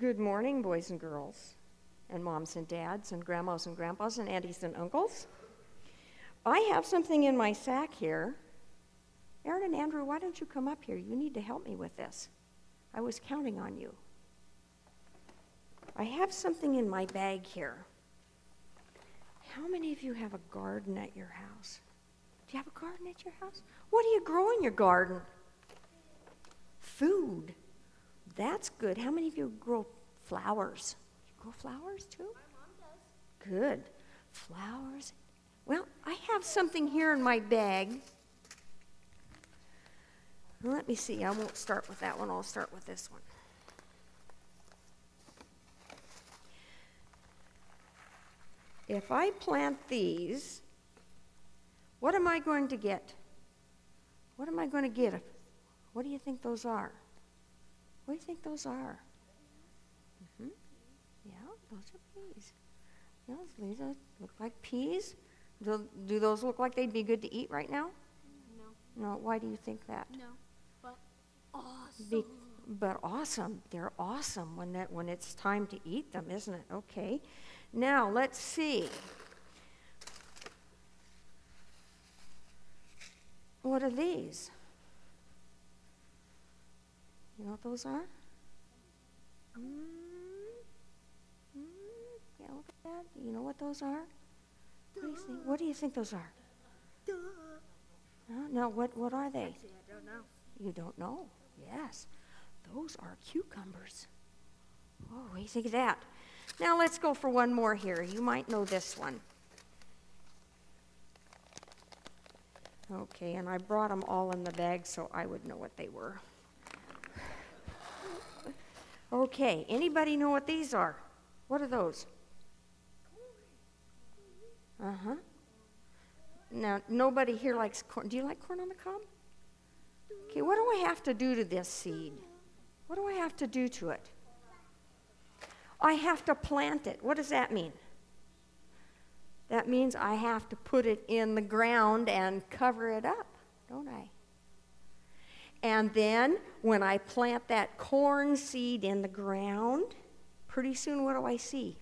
Good morning, boys and girls, and moms and dads, and grandmas and grandpas, and aunties and uncles. I have something in my sack here. Aaron and Andrew, why don't you come up here? You need to help me with this. I was counting on you. I have something in my bag here. How many of you have a garden at your house? Do you have a garden at your house? What do you grow in your garden? Food. That's good. How many of you grow flowers? You grow flowers too? My mom does. Good. Flowers. Well, I have something here in my bag. Let me see. I won't start with that one. I'll start with this one. If I plant these, what am I going to get? What am I going to get? What do you think those are? What do you think those are? Mm-hmm. Yeah, those are peas. Yeah, these look like peas. Do those look like they'd be good to eat right now? No. No. Why do you think that? No. But awesome. But awesome. They're awesome when it's time to eat them, isn't it? Okay. Now let's see. What are these? You know what those are? Yeah, look at that. You know what those are? What do you think those are? No, what are they? Actually, I don't know. You don't know? Yes. Those are cucumbers. Oh, what do you think of that? Now let's go for one more here. You might know this one. Okay, and I brought them all in the bag so I would know what they were. Okay, anybody know what these are? What are those? Uh-huh. Now, nobody here likes corn. Do you like corn on the cob? Okay, what do I have to do to this seed? What do I have to do to it? I have to plant it. What does that mean? That means I have to put it in the ground and cover it up, don't I? And then when I plant that corn seed in the ground, pretty soon what do I see?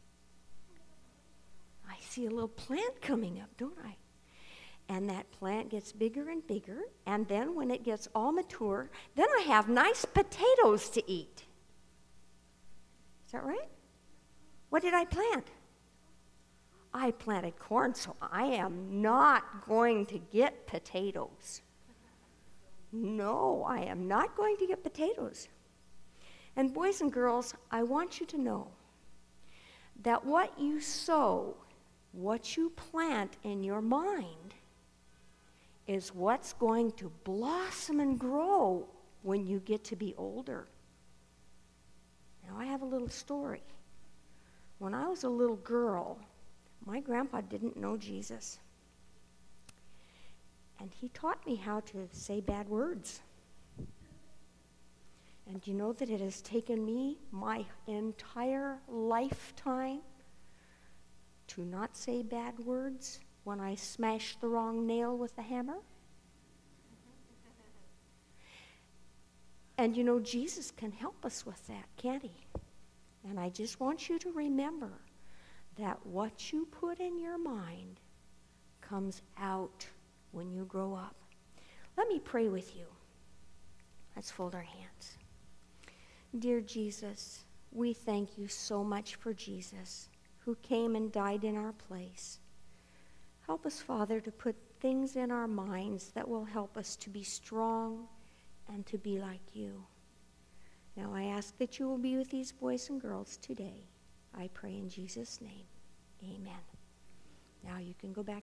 I see a little plant coming up, don't I? And that plant gets bigger and bigger, and then when it gets all mature, then I have nice potatoes to eat. Is that right? What did I plant? I planted corn, so I am not going to get potatoes. No, I am not going to get potatoes. And boys and girls, I want you to know that what you sow, what you plant in your mind, is what's going to blossom and grow when you get to be older. Now, I have a little story. When I was a little girl, my grandpa didn't know Jesus. And he taught me how to say bad words. And you know that it has taken me my entire lifetime to not say bad words when I smash the wrong nail with a hammer? And you know, Jesus can help us with that, can't he? And I just want you to remember that what you put in your mind comes out when you grow up. Let me pray with you. Let's fold our hands. Dear Jesus, we thank you so much for Jesus, who came and died in our place. Help us, Father, to put things in our minds that will help us to be strong and to be like you. Now I ask that you will be with these boys and girls today. I pray in Jesus' name. Amen. Now you can go back